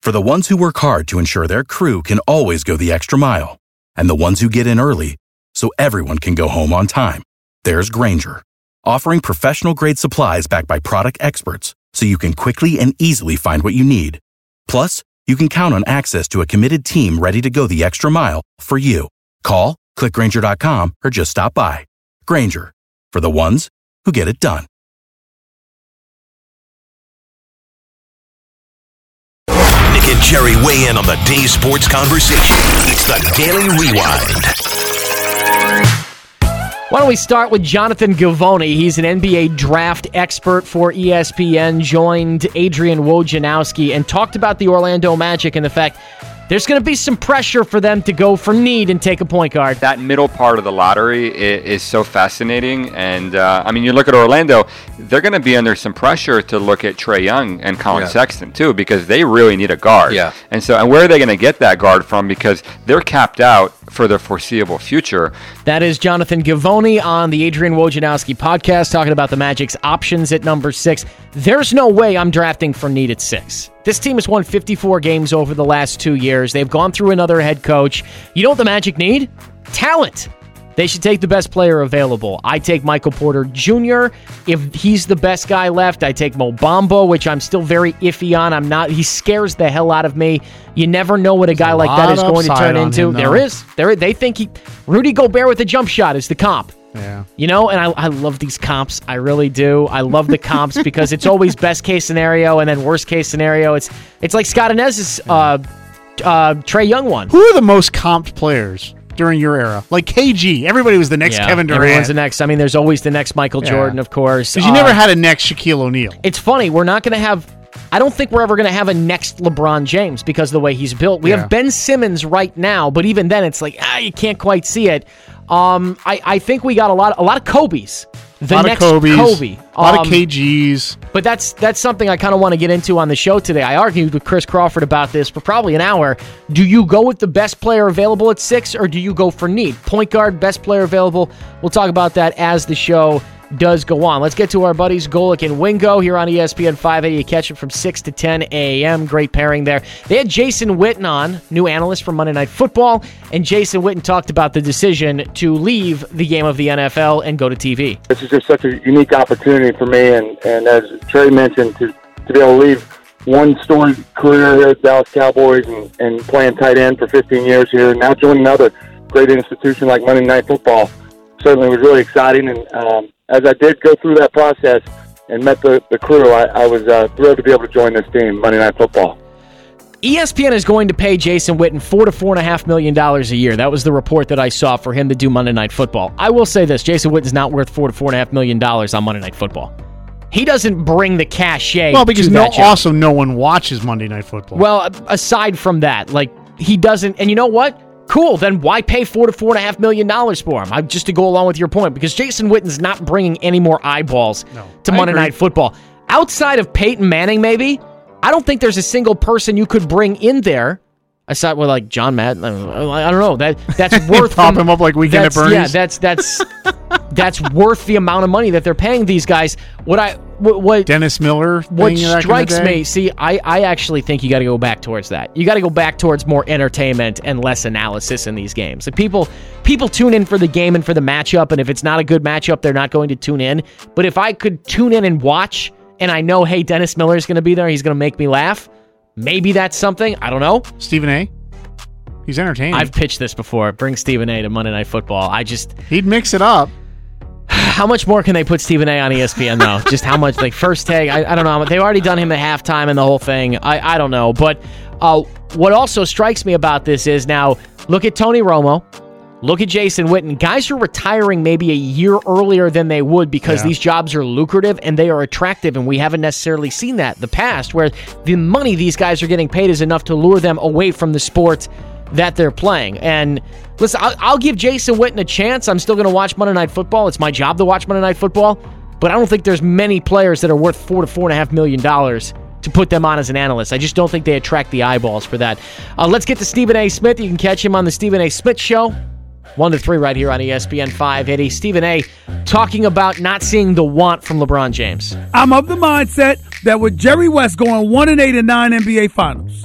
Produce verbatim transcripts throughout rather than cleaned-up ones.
For the ones who work hard to ensure their crew can always go the extra mile, and the ones who get in early so everyone can go home on time, there's Grainger, offering professional-grade supplies backed by product experts so you can quickly and easily find what you need. Plus, you can count on access to a committed team ready to go the extra mile for you. Call, click Grainger dot com, or just stop by. Grainger, for the ones who get it done. Nick and Jerry weigh in on the day's sports conversation. It's the Daily Rewind. Why don't we start with Jonathan Givony? He's an N B A draft expert for E S P N, joined Adrian Wojnarowski and talked about the Orlando Magic and the fact there's going to be some pressure for them to go for need and take a point guard. That middle part of the lottery is, is so fascinating. And, uh, I mean, you look at Orlando, they're going to be under some pressure to look at Trae Young and Colin yeah. Sexton, too, because they really need a guard. Yeah. And so, and where are they going to get that guard from? Because they're capped out for the foreseeable future. That is Jonathan Givony on the Adrian Wojnarowski podcast, talking about the Magic's options at number six. There's no way I'm drafting for need at six. This team has won fifty-four games over the last two years. They've gone through another head coach. You know what the Magic need? Talent. They should take the best player available. I take Michael Porter Junior If he's the best guy left, I take Mo Bamba, which I'm still very iffy on. I'm not. He scares the hell out of me. You never know what a guy There's like a that lot is going to upside turn on into. him, there though. is. There. They think he. Rudy Gobert with a jump shot is the comp. Yeah. You know, and I, I love these comps. I really do. I love the comps because it's always best case scenario and then worst case scenario. It's it's like Scott Inez's uh, uh, Trae Young one. Who are the most comped players during your era? Like K G. Everybody was the next Yeah, Kevin Durant. Everyone's the next. I mean, there's always the next Michael Yeah. Jordan, of course. Because you Uh, never had a next Shaquille O'Neal. It's funny. We're not going to have... I don't think we're ever going to have a next LeBron James because of the way he's built. We Yeah. have Ben Simmons right now, but even then it's like, ah, you can't quite see it. Um, I, I think we got a lot, a lot of Kobe's. The a lot next of Kobe's, Kobe. a lot Um, of K Gs. But that's that's something I kind of want to get into on the show today. I argued with Chris Crawford about this for probably an hour. Do you go with the best player available at six, or do you go for need? Point guard, best player available. We'll talk about that as the show does go on. Let's get to our buddies Golic and Wingo here on E S P N five eighty. You catch it from six to ten a.m. Great pairing there. They had Jason Witten on, new analyst for Monday Night Football, and Jason Witten talked about the decision to leave the game of the N F L and go to T V. This is just such a unique opportunity for me, and, and as Trey mentioned, to, to be able to leave one storied career here at the Dallas Cowboys and, and playing tight end for fifteen years here, and now joining another great institution like Monday Night Football certainly was really exciting. And um, as I did go through that process and met the, the crew, I, I was uh, thrilled to be able to join this team, Monday Night Football. E S P N is going to pay Jason Witten four to four and a half million dollars a year. That was the report that I saw for him to do Monday Night Football. I will say this: Jason Witten's not worth four to four and a half million dollars on Monday Night Football. He doesn't bring the cachet. Well, because to no, that job. also no one watches Monday Night Football. Well, aside from that, like he doesn't. And you know what? Cool. Then why pay four to four and a half million dollars for him? I, just to go along with your point, because Jason Witten's not bringing any more eyeballs No, to I Monday agree. Night Football. Outside of Peyton Manning, maybe. I don't think there's a single person you could bring in there. Aside with like John Madden, I don't know. That that's worth Pop them- him up like Weekend at that's- Yeah, Bernie's. that's that's that's worth the amount of money that they're paying these guys. What I what, what Dennis Miller. what thing back in the strikes day. me, see, I, I actually think you got to go back towards that. You got to go back towards more entertainment and less analysis in these games. Like people, people tune in for the game and for the matchup, and if it's not a good matchup, they're not going to tune in. But if I could tune in and watch, and I know, hey, Dennis Miller is going to be there, he's going to make me laugh, maybe that's something. I don't know. Stephen A. He's entertaining. I've pitched this before. Bring Stephen A. to Monday Night Football. I just... He'd mix it up. How much more can they put Stephen A. on E S P N, though? Just how much? Like, first take? I, I don't know. They've already done him at halftime and the whole thing. I, I don't know. But uh, what also strikes me about this is now, look at Tony Romo. Look at Jason Witten. Guys are retiring maybe a year earlier than they would because Yeah. these jobs are lucrative and they are attractive, and we haven't necessarily seen that in the past, where the money these guys are getting paid is enough to lure them away from the sport that they're playing. And listen, I'll, I'll give Jason Witten a chance. I'm still going to watch Monday Night Football. It's my job to watch Monday Night Football, but I don't think there's many players that are worth four to four and a half million dollars to put them on as an analyst. I just don't think they attract the eyeballs for that. Uh, let's get to Stephen A. Smith. You can catch him on the Stephen A. Smith Show. One to three right here on E S P N five eighty. Stephen A. talking about not seeing the want from LeBron James. I'm of the mindset that with Jerry West going one and eight in nine N B A Finals,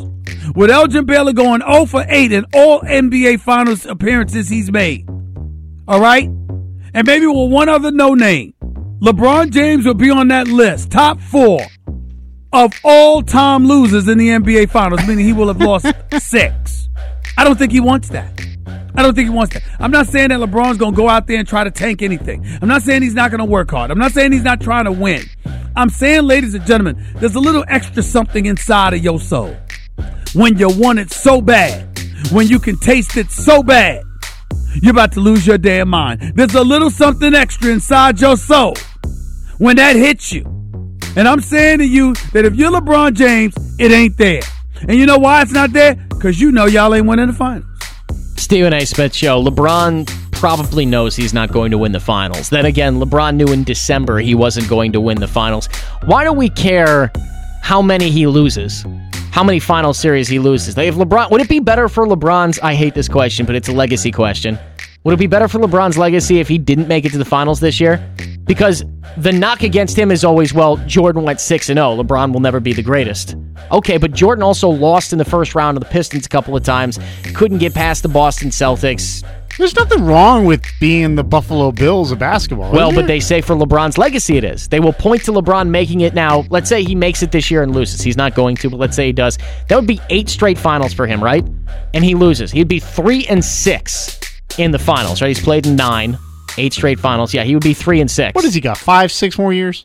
With Elgin Baylor going oh for eight in all N B A Finals appearances he's made. All right? And maybe with one other no-name, LeBron James will be on that list, top four of all-time losers in the N B A Finals, meaning he will have lost six. I don't think he wants that. I don't think he wants that. I'm not saying that LeBron's going to go out there and try to tank anything. I'm not saying he's not going to work hard. I'm not saying he's not trying to win. I'm saying, ladies and gentlemen, there's a little extra something inside of your soul. When you want it so bad, when you can taste it so bad, you're about to lose your damn mind. There's a little something extra inside your soul when that hits you. And I'm saying to you that if you're LeBron James, it ain't there. And you know why it's not there? Because you know y'all ain't winning the finals. Stephen A. Smith Show. LeBron probably knows he's not going to win the finals. Then again, LeBron knew in December he wasn't going to win the finals. Why do we care how many he loses? How many final series he loses? They have LeBron. Would it be better for LeBron's? I hate this question, but it's a legacy question. Would it be better for LeBron's legacy if he didn't make it to the finals this year? Because the knock against him is always, well, Jordan went six and oh. LeBron will never be the greatest. Okay, but Jordan also lost in the first round of the Pistons a couple of times. Couldn't get past the Boston Celtics. There's nothing wrong with being the Buffalo Bills of basketball. Well, but they say for LeBron's legacy it is. They will point to LeBron making it now. Let's say he makes it this year and loses. He's not going to, but let's say he does. That would be eight straight finals for him, right? And he loses. He'd be three and six in the finals, right? He's played in nine, eight straight finals. Yeah, he would be three and six. What has he got? Five, six more years?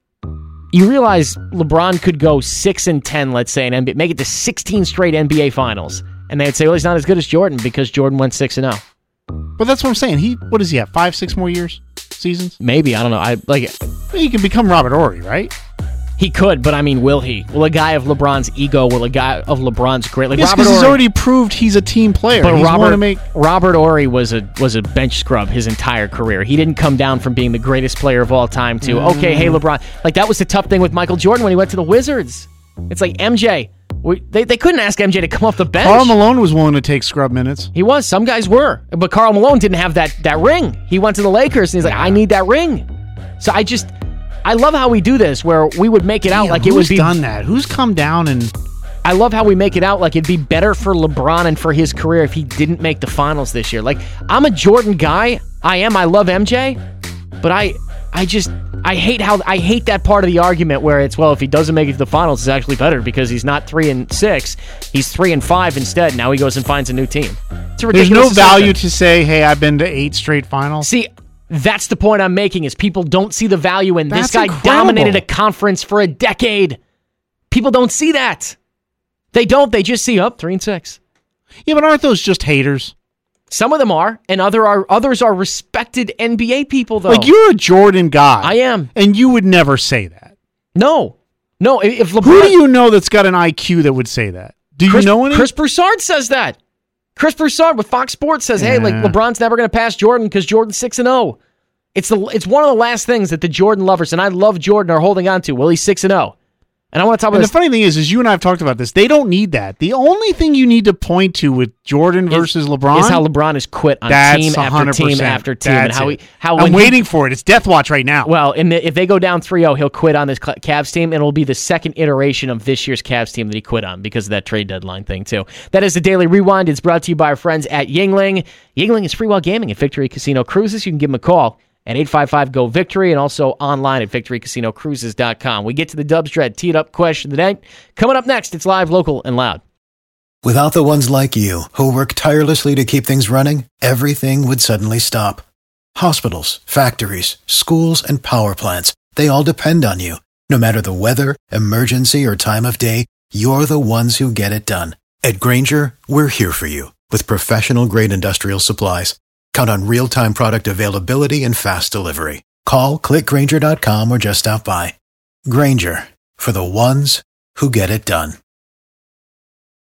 You realize LeBron could go six and ten, let's say, and make it to sixteen straight N B A finals, and they'd say, well, he's not as good as Jordan because Jordan went six and zero. But that's what I'm saying. He, what does he have? Five, six more years, seasons? Maybe, I don't know. I like. He can become Robert Horry, right? He could, but I mean, will he? Will a guy of LeBron's ego? Will a guy of LeBron's great? Like yes, Robert because he's Horry, already proved he's a team player. But he's Robert to make... Robert Horry was a was a bench scrub his entire career. He didn't come down from being the greatest player of all time to mm. okay, hey LeBron. Like that was the tough thing with Michael Jordan when he went to the Wizards. It's like M J. We, they they couldn't ask M J to come off the bench. Karl Malone was willing to take scrub minutes. He was. Some guys were, but Karl Malone didn't have that that ring. He went to the Lakers and he's like, I need that ring. So I just. I love how we do this, where we would make it Damn, out like it would be... Who's done that? Who's come down and... I love how we make it out like it'd be better for LeBron and for his career if he didn't make the finals this year. Like, I'm a Jordan guy. I am. I love M J. But I I just... I hate how... I hate that part of the argument where it's, well, if he doesn't make it to the finals, it's actually better because he's not three and six. He's three and five instead. Now he goes and finds a new team. It's a ridiculous There's no assumption. value to say, hey, I've been to eight straight finals. See... That's the point I'm making, is people don't see the value in That's this guy incredible. dominated a conference for a decade. People don't see that. They don't. They just see, up oh, three and six. Yeah, but aren't those just haters? Some of them are, and other are others are respected N B A people, though. Like, you're a Jordan guy. I am. And you would never say that. No. No, if LeBron... Who do you know that's got an I Q that would say that? Do Chris, you know any? Chris Broussard says that. Chris Broussard with Fox Sports says, yeah. hey, like LeBron's never going to pass Jordan because Jordan's six and oh. It's the it's one of the last things that the Jordan lovers, and I love Jordan, are holding on to. Well, he's six and oh. And I want to talk about and this. The funny thing is, is you and I have talked about this. They don't need that. The only thing you need to point to with Jordan is, versus LeBron is how LeBron has quit on that's team after team after team. That's and how it. he, how I'm when waiting he, for it. It's death watch right now. Well, in the, if they go down three oh, he'll quit on this Cavs team, and it'll be the second iteration of this year's Cavs team that he quit on because of that trade deadline thing, too. That is the Daily Rewind. It's brought to you by our friends at Yingling. Yingling is free while gaming at Victory Casino Cruises. You can give them a call at eight five five, G O, Victory, and also online at victory casino cruises dot com. We get to the Dubs Dread Teed Up question of the night. Coming up next, it's live, local, and loud. Without the ones like you, who work tirelessly to keep things running, everything would suddenly stop. Hospitals, factories, schools, and power plants, they all depend on you. No matter the weather, emergency, or time of day, you're the ones who get it done. At Grainger, we're here for you with professional-grade industrial supplies. Count on real-time product availability and fast delivery. Call, click Grainger dot com, or just stop by. Grainger, for the ones who get it done.